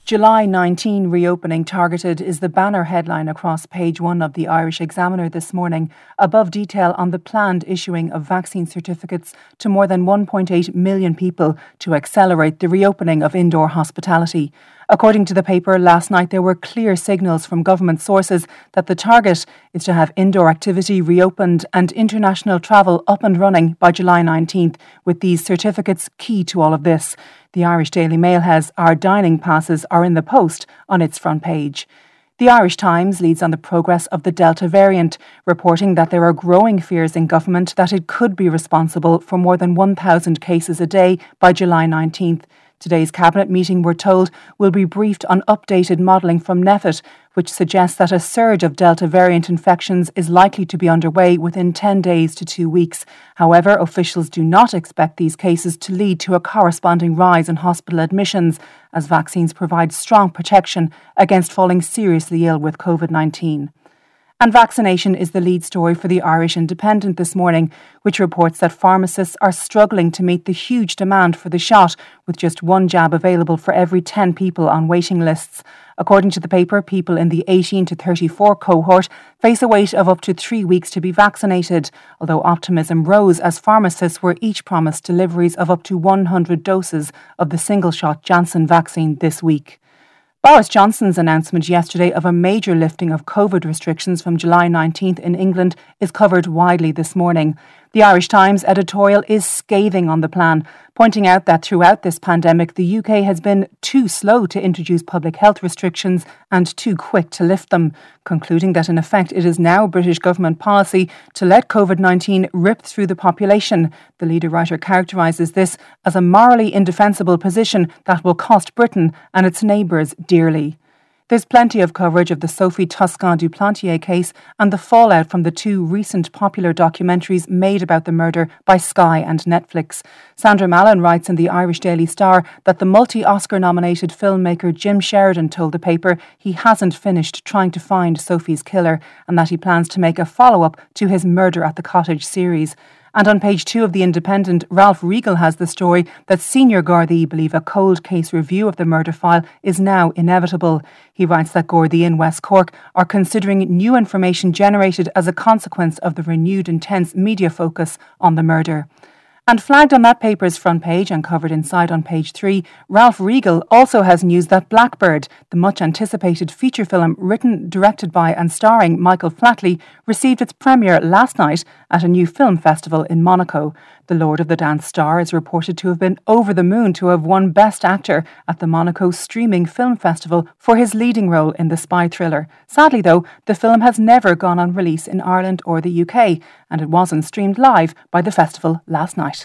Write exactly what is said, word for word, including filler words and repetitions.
July nineteen reopening targeted is the banner headline across page one of the Irish Examiner this morning, above detail on the planned issuing of vaccine certificates to more than one point eight million people to accelerate the reopening of indoor hospitality. According to the paper, last night there were clear signals from government sources that the target is to have indoor activity reopened and international travel up and running by July nineteenth, with these certificates key to all of this. The Irish Daily Mail has "Our dining passes are in the post" on its front page. The Irish Times leads on the progress of the Delta variant, reporting that there are growing fears in government that it could be responsible for more than one thousand cases a day by July nineteenth. Today's Cabinet meeting, we're told, will be briefed on updated modelling from NPHET, which suggests that a surge of Delta variant infections is likely to be underway within ten days to two weeks. However, officials do not expect these cases to lead to a corresponding rise in hospital admissions, as vaccines provide strong protection against falling seriously ill with COVID nineteen. And vaccination is the lead story for the Irish Independent this morning, which reports that pharmacists are struggling to meet the huge demand for the shot, with just one jab available for every ten people on waiting lists. According to the paper, people in the eighteen to thirty-four cohort face a wait of up to three weeks to be vaccinated, although optimism rose as pharmacists were each promised deliveries of up to one hundred doses of the single-shot Janssen vaccine this week. Boris Johnson's announcement yesterday of a major lifting of COVID restrictions from July nineteenth in England is covered widely this morning. The Irish Times editorial is scathing on the plan, pointing out that throughout this pandemic the U K has been too slow to introduce public health restrictions and too quick to lift them, concluding that in effect it is now British government policy to let COVID nineteen rip through the population. The leader writer characterises this as a morally indefensible position that will cost Britain and its neighbours dearly. There's plenty of coverage of the Sophie Toscan du Plantier case and the fallout from the two recent popular documentaries made about the murder by Sky and Netflix. Sandra Mallon writes in the Irish Daily Star that the multi-Oscar nominated filmmaker Jim Sheridan told the paper he hasn't finished trying to find Sophie's killer and that he plans to make a follow-up to his Murder at the Cottage series. And on page two of The Independent, Ralph Riegel has the story that senior Gardaí believe a cold case review of the murder file is now inevitable. He writes that Gardaí in West Cork are considering new information generated as a consequence of the renewed intense media focus on the murder. And flagged on that paper's front page and covered inside on page three, Ralph Riegel also has news that Blackbird, the much-anticipated feature film written, directed by and starring Michael Flatley, received its premiere last night at a new film festival in Monaco. The Lord of the Dance star is reported to have been over the moon to have won Best Actor at the Monaco Streaming Film Festival for his leading role in the spy thriller. Sadly, though, the film has never gone on release in Ireland or the U K, and it wasn't streamed live by the festival last night.